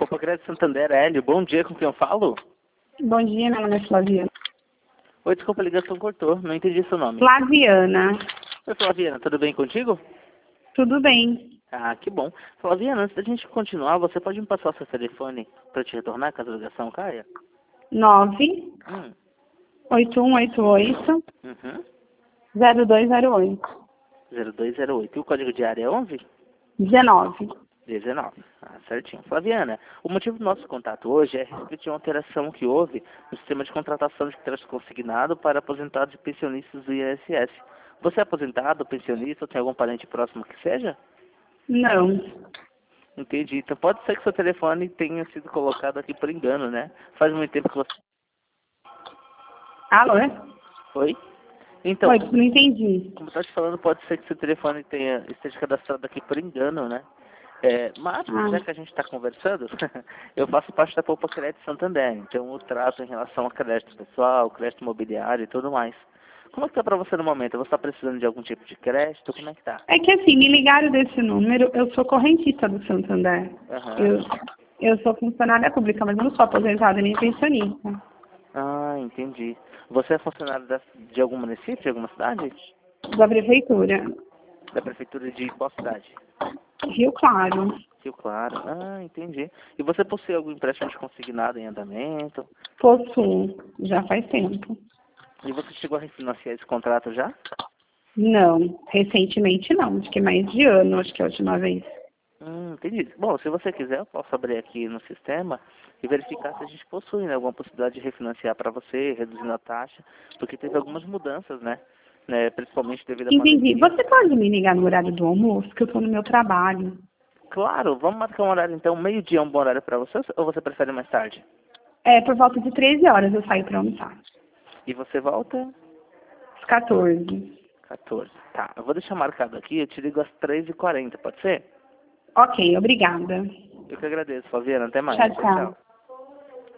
Poupa Crédito Santander, Hélio. Bom dia, com quem eu falo? Bom dia, meu nome é Flaviana. Oi, desculpa, a ligação cortou. Não entendi seu nome. Flaviana. Oi, Flaviana, tudo bem contigo? Tudo bem. Ah, que bom. Flaviana, antes da gente continuar, você pode me passar o seu telefone para te retornar caso a ligação caia? 9 Hum. 8188 Uhum. 0208 0208. E o código de área é 11? 19. 19. Ah, certinho. Flaviana, o motivo do nosso contato hoje é a respeito de uma alteração que houve no sistema de contratação de crédito consignado para aposentados e pensionistas do INSS. Você é aposentado, pensionista ou tem algum parente próximo que seja? Não. Entendi. Então pode ser que seu telefone tenha sido colocado aqui por engano, né? Faz muito tempo que você... Alô? Oi? Então, Oi, não entendi. como eu estou te falando, pode ser que seu telefone esteja cadastrado aqui por engano, né? Mas, já que a gente está conversando, eu faço parte da Poupa Crédito Santander, então eu trato em relação a crédito pessoal, crédito imobiliário e tudo mais. Como é que tá para você no momento? Você está precisando de algum tipo de crédito? Como é que tá? É que assim, me ligaram desse número, eu sou correntista do Santander. Aham. Eu sou funcionária pública, mas não sou aposentada nem pensionista. Ah, entendi. Você é funcionário de algum município, de alguma cidade? Da prefeitura. Da prefeitura de qual cidade? Rio Claro. Rio Claro. Ah, entendi. E você possui algum empréstimo de consignado em andamento? Possuo. Já faz tempo. E você chegou a refinanciar esse contrato já? Não. Recentemente não. Acho que mais de ano, acho que é a última vez. Entendi. Bom, se você quiser, eu posso abrir aqui no sistema e verificar se a gente possui, né, alguma possibilidade de refinanciar para você, reduzindo a taxa, porque teve algumas mudanças, né? Principalmente devido à Entendi. pandemia. Você pode me ligar no horário do almoço, que eu estou no meu trabalho. Claro, vamos marcar um horário então, meio-dia é um bom horário para você ou você prefere mais tarde? É, por volta de 13 horas eu saio para almoçar. E você volta? Às 14. 14. Tá, eu vou deixar marcado aqui, eu te ligo às 13h40, pode ser? Ok, obrigada. Eu que agradeço, Flaviana, até mais. Tchau, Tchau, tchau. tchau.